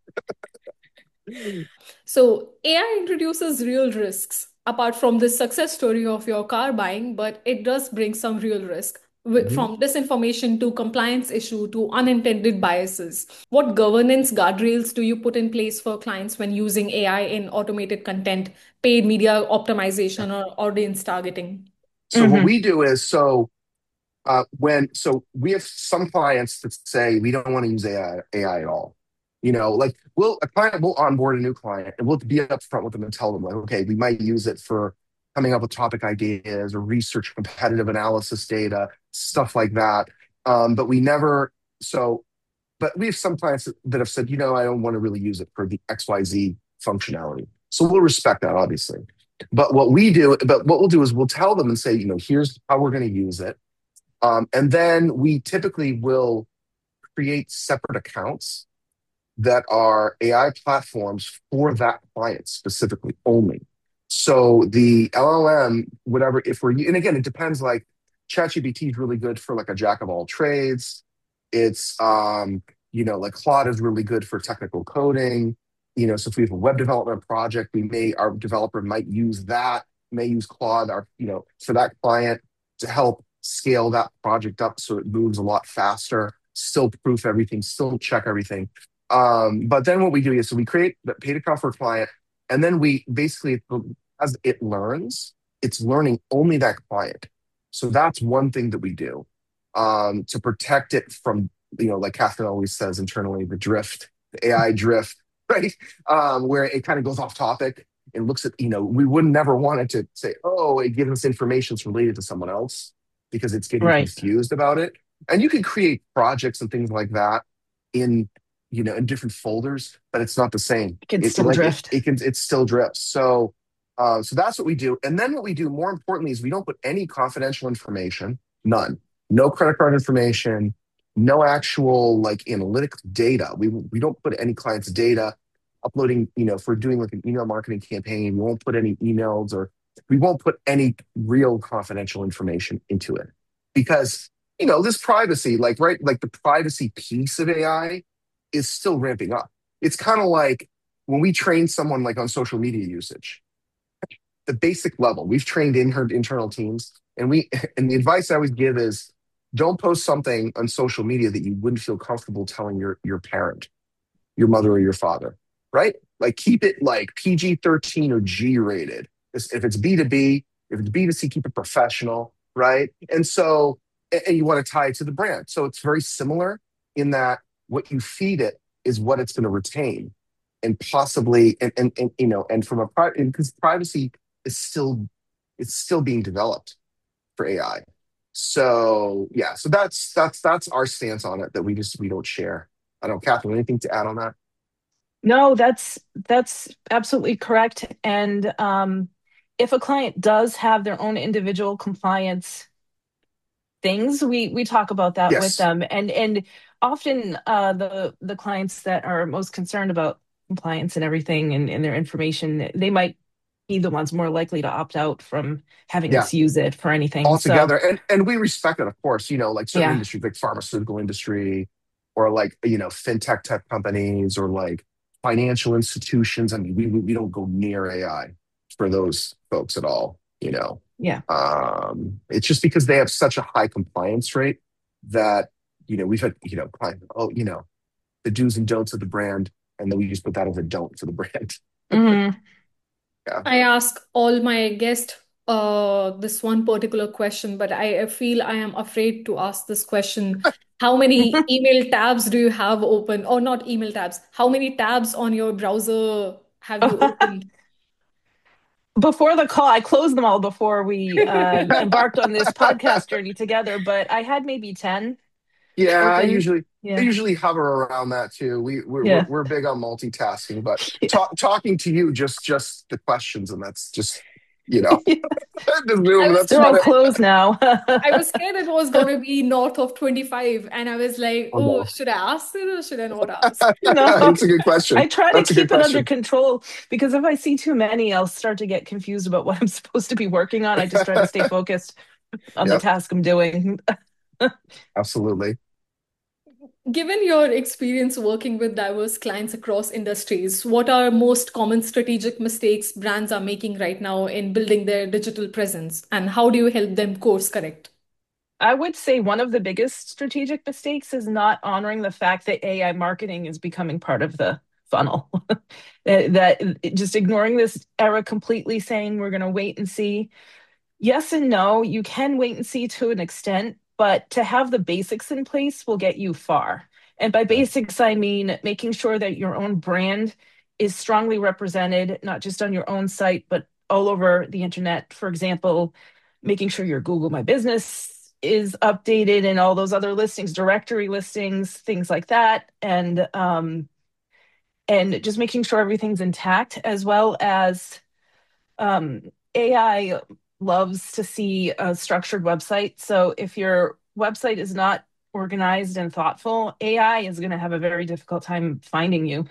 So A I introduces real risks apart from this success story of your car buying, but it does bring some real risk wi- Mhm. from disinformation to compliance issue to unintended biases. What governance guardrails do you put in place for clients when using A I in automated content, paid media optimization, or audience targeting? So what Hmm. we do is so uh, when so we have some clients that say we don't want to use A I A I at all. You know, like we'll a client will onboard a new client and we'll be upfront with them and tell them like, okay, we might use it for coming up with topic ideas or research competitive analysis data, stuff like that. Um, but we never so but we have some clients that, that have said, you know, I don't want to really use it for the X Y Z functionality. So we'll respect that, obviously. But what we do, but what we'll do is we'll tell them and say, you know, here's how we're going to use it. Um, and then we typically will create separate accounts that are A I platforms for that client specifically only. So the L L M, whatever, if we're, and again, it depends like ChatGPT is really good for like a jack of all trades. It's, um, you know, like Claude is really good for technical coding. You know, so if we have a web development project, we may, our developer might use that may use Claude, our, you know, for that client to help scale that project up so it moves a lot faster, still proof everything, still check everything. Um, but then what we do is so we create the paid account for a client, and then we basically, as it learns, it's learning only that client. So that's one thing that we do um, to protect it from, you know, like Catherine always says internally, the drift, the A I drift, right? Um, where it kind of goes off topic and looks at, you know, we would never want it to say, oh, it gives us information that's related to someone else because it's getting Right. confused about it. And you can create projects and things like that in, you know, in different folders, but it's not the same. It can It, it still like it, drift. it can it still drifts. So uh, so that's what we do. And then what we do more importantly is we don't put any confidential information, none, no credit card information, no actual like analytics data. We we don't put any client's data uploading, you know, if we're doing like an email marketing campaign, we won't put any emails or we won't put any real confidential information into it because, you know, this privacy, like, right, like the privacy piece of A I is still ramping up. It's kind of like when we train someone like on social media usage, the basic level, we've trained in her internal teams and we, and the advice I always give is don't post something on social media that you wouldn't feel comfortable telling your, your parent, your mother or your father, right? Like keep it like P G thirteen or G rated. If it's B two B, if it's B two C, keep it professional, right? And so, and you want to tie it to the brand. So it's very similar in that what you feed it is what it's going to retain and possibly, and, and, and you know, and from a, because privacy is still, it's still being developed for A I. So yeah, so that's, that's, that's our stance on it that we just, we don't share. I don't, Catherine, anything to add on that? No, that's that's absolutely correct. And um, if a client does have their own individual compliance things, we we talk about that with Yes. them. And and often uh, the the clients that are most concerned about compliance and everything and, and their information, they might be the ones more likely to opt out from having Yeah. us use it for anything. So Altogether. And and we respect it, of course, you know, like certain yeah, industries like pharmaceutical industry or like, you know, fintech tech companies or like financial institutions. I mean, we we we don't go near A I for those folks at all, you know. yeah. Um, it's just because they have such a high compliance rate that, you know, we've had, you know, client, oh, you know, the do's and don'ts of the brand, and then we just put that as a don't for the brand. Hmm. Yeah. I ask all my guests uh, this one particular question, but I feel I am afraid to ask this question. How many email tabs do you have open? Or not email tabs. How many tabs on your browser have you opened? Before the call, I closed them all before we uh, embarked on this podcast journey together, but I had maybe ten Yeah, I open. usually I Yeah. usually hover around that too. We we're we're, Yeah. we're big on multitasking, but talk, talking to you just just the questions, and that's just you know just I move. was That's They're about all it. closed now. I was scared it was going to be north of twenty-five, and I was like, Oh oh, no, should I ask it or should I not ask? No, it's a good I question. try to That's a good keep it under question. control because if I see too many, I'll start to get confused about what I'm supposed to be working on. I just try to stay focused on the Yep, task I'm doing. absolutely. Given your experience working with diverse clients across industries, what are most common strategic mistakes brands are making right now in building their digital presence, and how do you help them course correct? I would say one of the biggest strategic mistakes is not honoring the fact that A I marketing is becoming part of the funnel. that, that just ignoring this era completely, saying we're going to wait and see. Yes and no, you can wait and see to an extent, but to have the basics in place will get you far. And by Right. basics, I mean making sure that your own brand is strongly represented, not just on your own site, but all over the internet. For example, making sure your Google My Business is updated and all those other listings, directory listings, things like that. And um, and just making sure everything's intact, as well as um, A I loves to see a structured website. So if your website is not organized and thoughtful, A I is going to have a very difficult time finding you.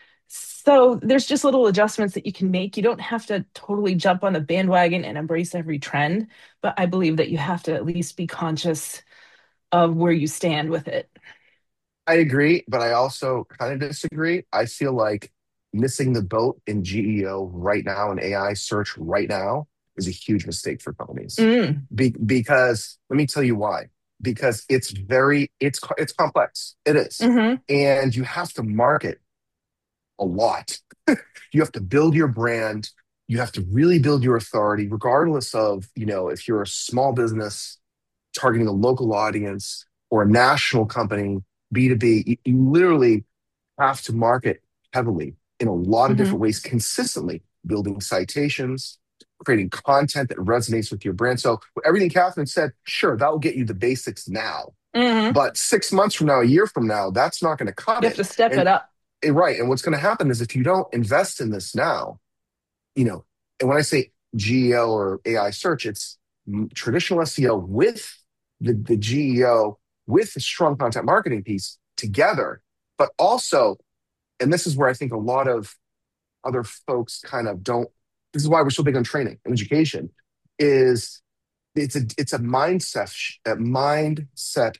So there's just little adjustments that you can make. You don't have to totally jump on the bandwagon and embrace every trend, but I believe that you have to at least be conscious of where you stand with it. I agree, but I also kind of disagree. I feel like missing the boat in G E O right now and A I search right now is a huge mistake for companies. Mm. Be- because let me tell you why. Because it's very it's co- it's complex. It is, Hmm. and you have to market a lot. You have to build your brand. You have to really build your authority, regardless of, you know, if you're a small business targeting a local audience or a national company, B two B. You, you literally have to market heavily in a lot of Hmm. different ways consistently, building citations, creating content that resonates with your brand. So everything Catherine said, sure, that will get you the basics now. Hmm. But six months from now, a year from now, that's not going to cut You have it. to step And it up. eh, right. And what's going to happen is if you don't invest in this now, you know, and when I say G E O or A I search, it's traditional S E O with the, the G E O with the strong content marketing piece together. But also, and this is where I think a lot of other folks kind of don't, this is why we're so big on training and education, is it's a it's a mindset sh- a mindset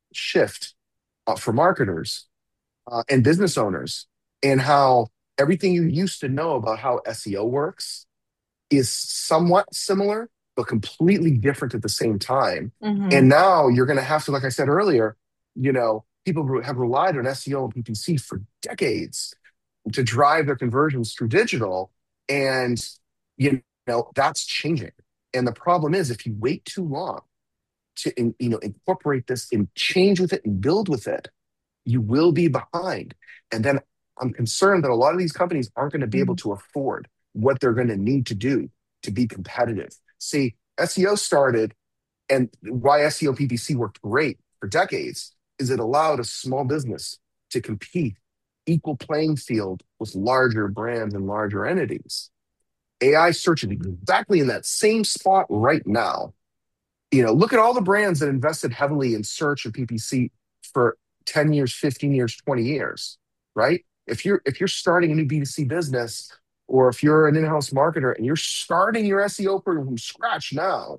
shift uh, for marketers uh, and business owners, and how everything you used to know about how S E O works is somewhat similar, but completely different at the same time. Hmm. And now you're going to have to, like I said earlier, you know, people have relied on S E O and P P C for decades to drive their conversions through digital. And, you know, that's changing. And the problem is if you wait too long to, in, you know, incorporate this and change with it and build with it, you will be behind. And then I'm concerned that a lot of these companies aren't going to be able to afford what they're going to need to do to be competitive. See, S E O started, and why S E O P P C worked great for decades is it allowed a small business to compete equal playing field with larger brands and larger entities. A I search is exactly in that same spot right now. You know, look at all the brands that invested heavily in search and P P C for ten years, fifteen years, twenty years, right? If you're if you're starting a new B two C business, or if you're an in-house marketer and you're starting your S E O program from scratch now,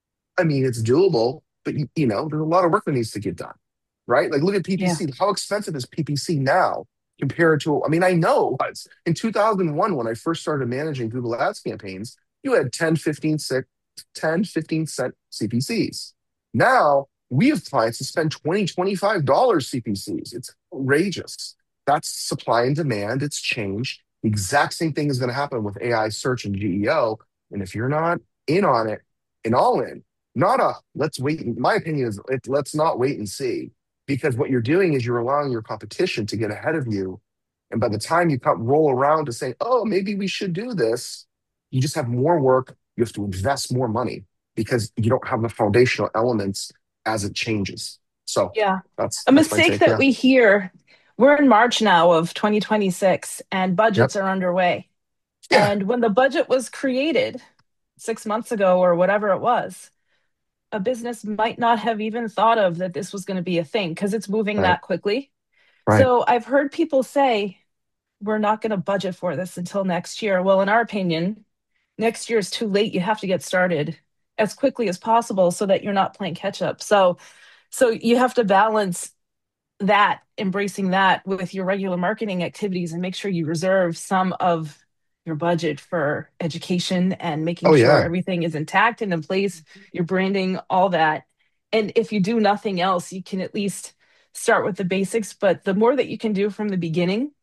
I mean, it's doable, but you, you know, there's a lot of work that needs to get done, right? Like look at Yeah. P P C. How expensive is P P C now compared to, I mean, I know it was in two thousand one when I first started managing Google Ads campaigns, you had ten, fifteen, six, ten, fifteen cent C P Cs. Now we have clients that spend twenty, twenty-five dollars C P Cs. It's outrageous. That's supply and demand. It's changed. The exact same thing is going to happen with A I search and G E O. And if you're not in on it and all in, not a let's wait. My opinion is it, let's not wait and see, because what you're doing is you're allowing your competition to get ahead of you. And by the time you come roll around to say, oh, maybe we should do this, you just have more work. You have to invest more money because you don't have the foundational elements as it changes. So Yeah. that's A that's my mistake take. that Yeah. we hear, we're in March now of twenty twenty-six and Yep. budgets are underway. Yeah. And when the budget was created six months ago or whatever it was, a business might not have even thought of that this was going to be a thing because it's moving Right. that quickly. Right. So I've heard people say, we're not going to budget for this until next year. Well, in our opinion, next year is too late. You have to get started as quickly as possible so that you're not playing catch up. So so you have to balance that, embracing that with your regular marketing activities and make sure you reserve some of your budget for education and making Oh sure yeah. everything is intact and in place, your branding, all that. And if you do nothing else, you can at least start with the basics. But the more that you can do from the beginning,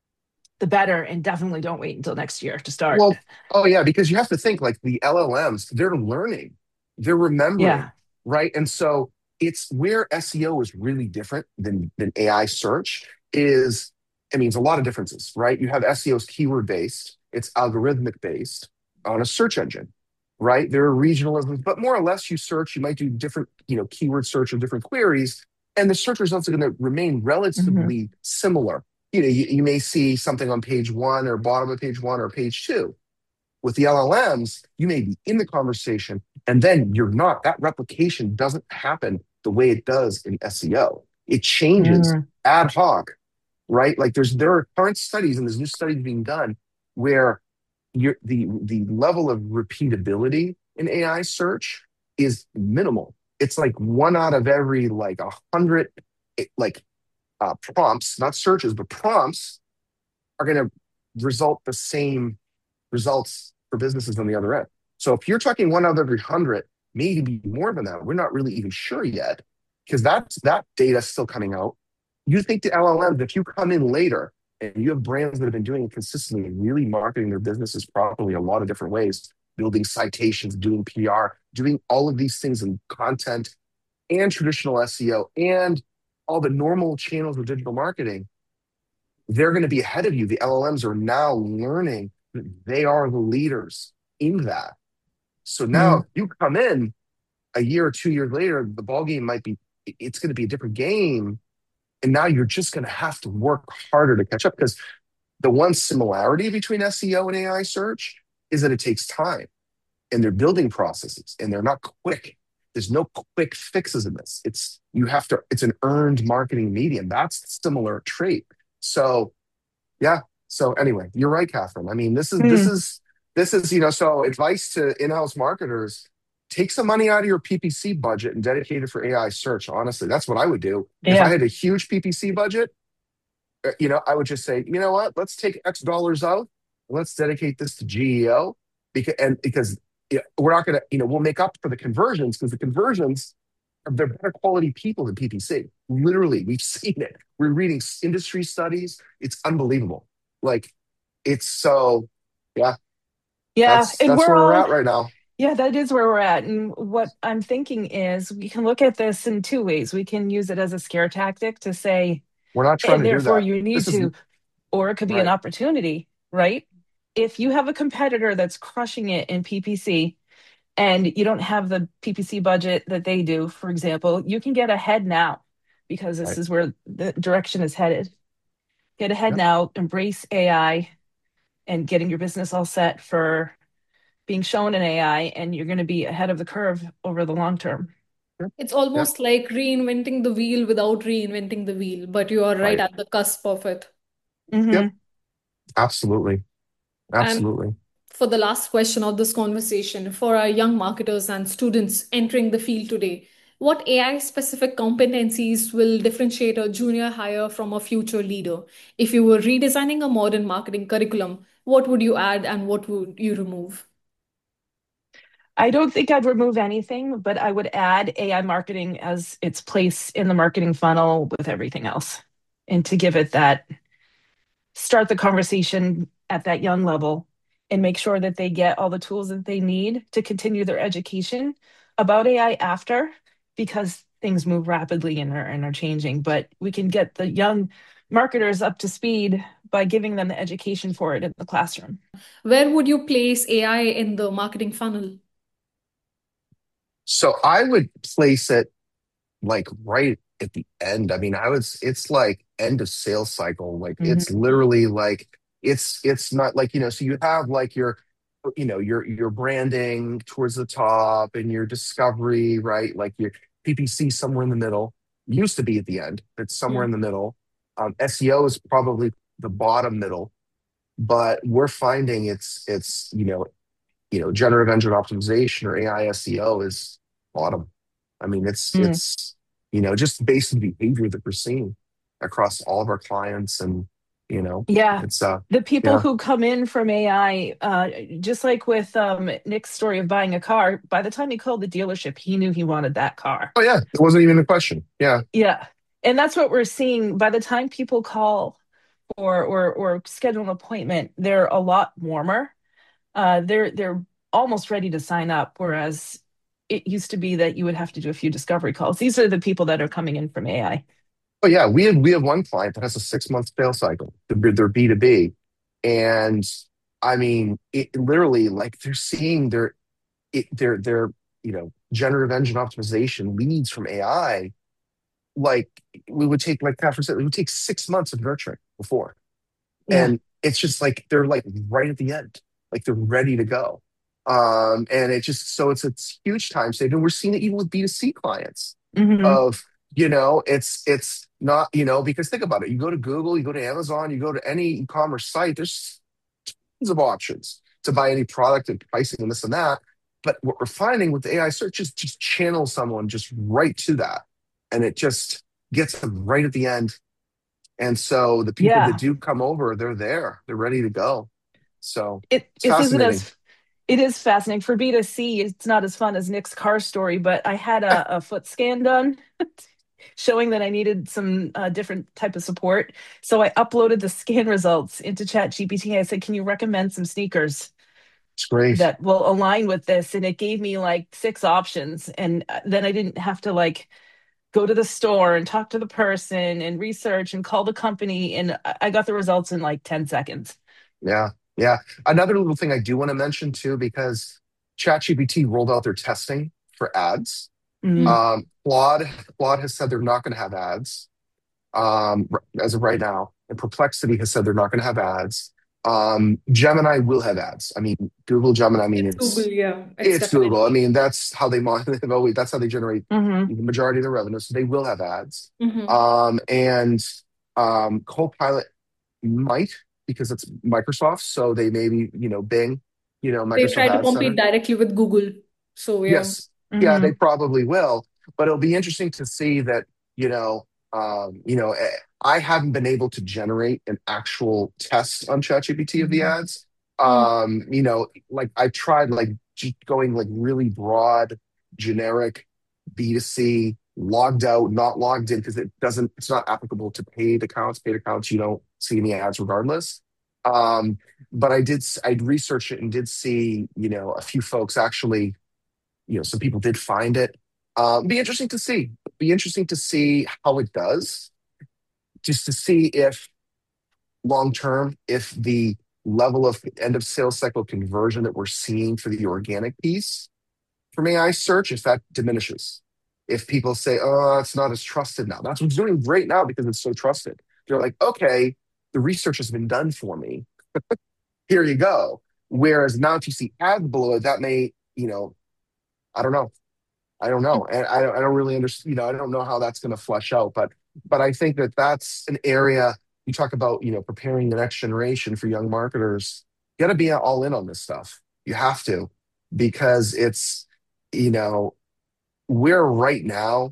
the better. And definitely don't wait until next year to start. Well, oh yeah, because you have to think like the L L Ms, they're learning, they're remembering, Yeah. right? And so it's where S E O is really different than than A I search is, I mean, it's a lot of differences, right? You have S E O's keyword based, it's algorithmic based on a search engine, right? There are regionalisms, but more or less you search, you might do different, you know, keyword search of different queries, and the search results are going to remain Hmm. relatively similar. You know, you, you may see something on page one or bottom of page one or page two. With the L L Ms, you may be in the conversation and then you're not. That replication doesn't happen the way it does in S E O. It changes Hmm. ad hoc, right? Like there's there are current studies and there's new studies being done where you're, the the level of repeatability in A I search is minimal. It's like one out of every like a hundred it- like uh, prompts, not searches, but prompts are going to result the same results for businesses on the other end. So if you're talking one out of every hundred, maybe more than that, we're not really even sure yet because that's that data still coming out. You think the L L Ms, if you come in later and you have brands that have been doing it consistently and really marketing their businesses properly a lot of different ways, building citations, doing P R, doing all of these things in content and traditional S E O and all the normal channels of digital marketing, they're going to be ahead of you. The L L Ms are now learning that they are the leaders in that. So now Mm. if you come in a year or two years later, the ball game might be, it's going to be a different game. And now you're just going to have to work harder to catch up because the one similarity between S E O and A I search is that it takes time and they're building processes and they're not quick. There's no quick fixes in this. It's you have to, it's an earned marketing medium. That's a similar trait. So yeah. So anyway, you're right, Catherine. I mean, this is this Mm. is this is, you know, so advice to in-house marketers, take some money out of your P P C budget and dedicate it for A I search. Honestly, that's what I would do. If I Yeah. had a huge P P C budget, uh, you know, I would just say, you know what, let's take X dollars out, and let's dedicate this to G E O because and because you know, we're not gonna, you know, we'll make up for the conversions because the conversions they're better quality people than P P C. Literally, we've seen it. We're reading industry studies. It's unbelievable. Like, it's so, yeah, Yeah. that's And that's we're where we're all, at right now. yeah, that is where we're at. And what I'm thinking is we can look at this in two ways. We can use it as a scare tactic to say, We're not trying and to do therefore that. you need This is to, or it could be an right. opportunity, right? If you have a competitor that's crushing it in P P C and you don't have the P P C budget that they do, for example, you can get ahead now because this Right. is where the direction is headed. Get ahead Yep. now, embrace A I and getting your business all set for being shown in A I, and you're going to be ahead of the curve over the long term. Yep. It's Yep. almost like reinventing the wheel without reinventing the wheel, but you are right Right. at the cusp of it. Yep. Hmm. Absolutely. And Absolutely. for the last question of this conversation, for our young marketers and students entering the field today, what A I specific competencies will differentiate a junior hire from a future leader? If you were redesigning a modern marketing curriculum, what would you add and what would you remove? I don't think I'd remove anything, but I would add A I marketing as its place in the marketing funnel with everything else. And to give it that, start the conversation at that young level and make sure that they get all the tools that they need to continue their education about A I after, because things move rapidly and are, and are changing. But we can get the young marketers up to speed by giving them the education for it in the classroom. Where would you place A I in the marketing funnel? So I would place it like right at the end. I mean, I was it's like end of sales cycle. Like it's Mhm. literally like it's it's not like, you know, so you have like your you know your your branding towards the top and your discovery, right? Like your P P C somewhere in the middle. Used to be at the end. It's somewhere in Hmm. the middle. Um, S E O is probably the bottom middle, but we're finding it's it's you know you know, generative engine optimization or A I S E O is bottom. I mean, it's Mm. it's you know just based on behavior that we're seeing across all of our clients, and you know, Yeah. it's uh The people yeah. who come in from A I, uh, just like with um, Nick's story of buying a car, by the time he called the dealership, he knew he wanted that car. Oh yeah, it wasn't even a question. Yeah. Yeah. And that's what we're seeing. By the time people call or or or schedule an appointment, they're a lot warmer. Uh, they're they're almost ready to sign up, whereas it used to be that you would have to do a few discovery calls. These are the people that are coming in from A I. Oh yeah, we have we have one client that has a six month sales cycle. They're, they're B two B, and I mean, it literally like they're seeing their it, their their you know generative engine optimization leads from A I. Like we would take like Catherine said, it would take six months of nurturing before. Yeah. And it's just like they're like right at the end, like they're ready to go. Um, and it just so it's a huge time save. And we're seeing it even with B two C clients Hmm. of, you know, it's it's not, you know, because think about it. You go to Google, you go to Amazon, you go to any e-commerce site, there's tons of options to buy any product and pricing and this and that. But what we're finding with the A I search is just channel someone just right to that. And it just gets them right at the end, and so the people that Yeah. do come over, they're there. They're ready to go. So It it's it isn't fascinating. as It is fascinating. For B to C, it's not as fun as Nick's car story, but I had a, a foot scan done showing that I needed some uh, different type of support. So I uploaded the scan results into ChatGPT. I said, "Can you recommend some sneakers It's great. that will align with this?" And it gave me like six options. And uh, then I didn't have to like go to the store and talk to the person and research and call the company. And I I got the results in like ten seconds. Yeah. Yeah. Another little thing I do want to mention too, because ChatGPT rolled out their testing for ads. Mm, Mm. Um, Claude, Claude has said they're not going to have ads um, r- as of right now. And Perplexity has said they're not going to have ads. Um, Gemini will have ads. I mean, Google Gemini, I mean, It's Google, it's yeah. It's it's Google. I definitely. mean, that's how they mon- they've always that's how they generate hmm the majority of their revenue. So they will have ads. Hmm. Um, and um, Copilot might because it's Microsoft, so they maybe, you know, Bing, you know, They Microsoft try to Ad compete Center. directly with Google. So yeah. Yes, yeah, they hmm probably will, but it'll be interesting to see that, you know, um, you know, eh, I haven't been able to generate an actual test on ChatGPT of the hmm ads. Mm. Um, you know, like I tried like just going like really broad, generic B two C, logged out, not logged in because it doesn't, it's not applicable to paid accounts. Paid accounts, you don't see any ads regardless. Um, but I did, I researched it and did see, you know, a few folks actually, you know, some people did find it. Um, be interesting to see. Be interesting to see how it does, just to see if long term, if the level of end of sales cycle conversion that we're seeing for the organic piece from A I search, if that diminishes. If people say, oh, it's not as trusted now, that's what's doing great now because it's so trusted. They're like, okay, the research has been done for me. Here you go. Whereas now, if you see ads below it, that may, you know, I don't know. I don't know, and I don't, I don't really understand. You know, I don't know how that's going to flesh out, but but I think that that's an area you talk about. You know, preparing the next generation for young marketers. You got to be all in on this stuff. You have to, because it's, you know, we're right now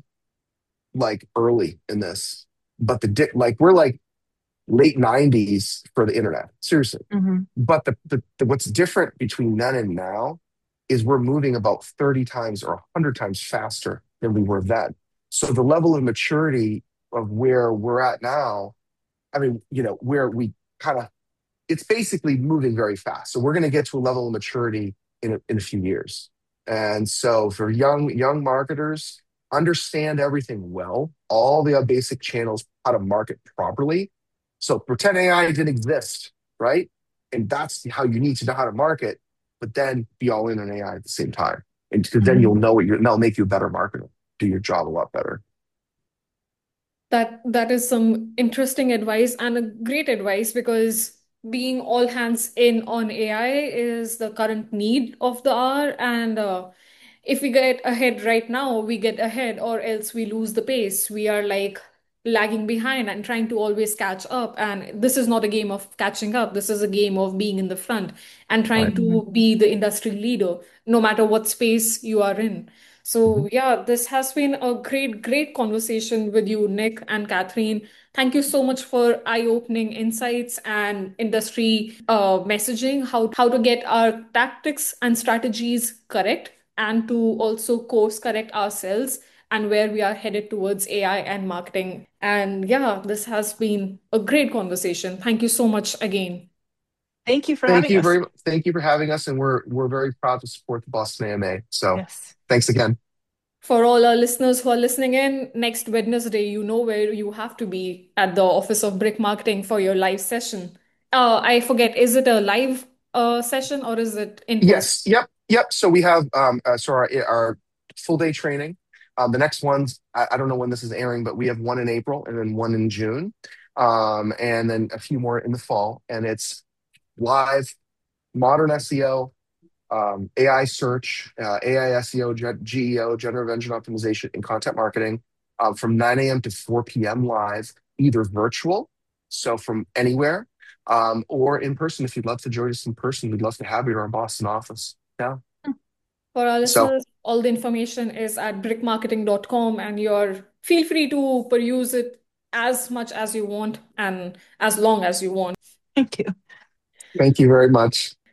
like early in this, but the di- like we're like late nineties for the internet. Seriously, hmm but the, the, the what's different between then and now is we're moving about thirty times or one hundred times faster than we were then. So the level of maturity of where we're at now, I mean, you know, where we kind of, it's basically moving very fast. So we're going to get to a level of maturity in a, in a few years. And so for young young marketers, understand everything well, all the basic channels, how to market properly. So pretend A I didn't exist, right? And that's how you need to know how to market, but then be all in on A I at the same time. And because then hmm you'll know what you're, and that'll make you a better marketer, do your job a lot better. That that is some interesting advice and a great advice because being all hands in on A I is the current need of the hour. And uh, if we get ahead right now, we get ahead, or else we lose the pace. We are like lagging behind and trying to always catch up. And this is not a game of catching up. This is a game of being in the front and trying Right. hmm to be the industry leader, no matter what space you are in. Mhm. So, yeah, this has been a great, great conversation with you, Nick and Catherine. Thank you so much for eye-opening insights and industry uh, messaging, how, how to get our tactics and strategies correct, and to also course correct ourselves and where we are headed towards A I and marketing. And yeah, this has been a great conversation. Thank you so much again. Thank you for Thank having you us. very much. Thank you for having us, and we're we're very proud to support the Boston A M A. So Yes. thanks again. For all our listeners who are listening in, next Wednesday, you know where you have to be at the Office of Brick Marketing for your live session. Uh, I forget, is it a live uh, session or is it in person? Yes. Yep. Yep. So we have um uh, so our our full day training. Um, the next ones, I, I don't know when this is airing, but we have one in April and then one in June, um, and then a few more in the fall. And it's live, modern S E O, um, A I search, uh, A I S E O, G E O, generative engine optimization, and content marketing, um, from nine a m to four p m live, either virtual, so from anywhere, um, or in person. If you'd love to join us in person, we'd love to have you at our Boston office. Yeah. For our So listeners, all the information is at brick marketing dot com and you're feel free to peruse it as much as you want and as long as you want. Thank you. thank you very much.